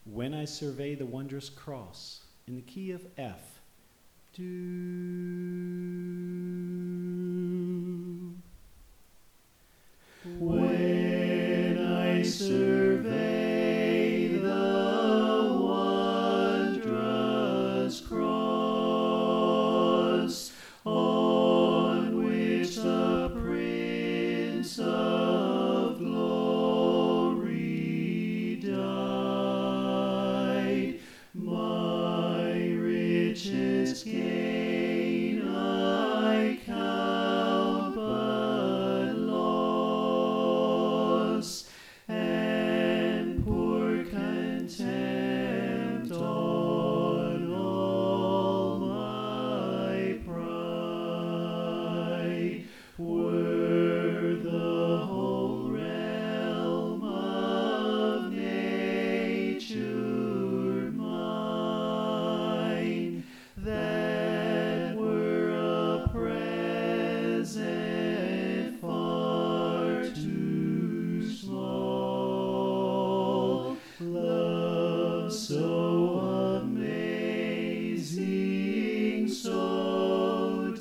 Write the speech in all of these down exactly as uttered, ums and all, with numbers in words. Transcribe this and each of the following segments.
When I survey the wondrous cross in the key of F, do. When I survey the wondrous cross on which the Prince of Glory died, my richest gain I count but loss, and pour contempt on all my pride. Were the whole realm of nature mine, that were a present far too small. Love so amazing, so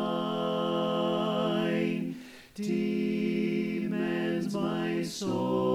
divine, demands my soul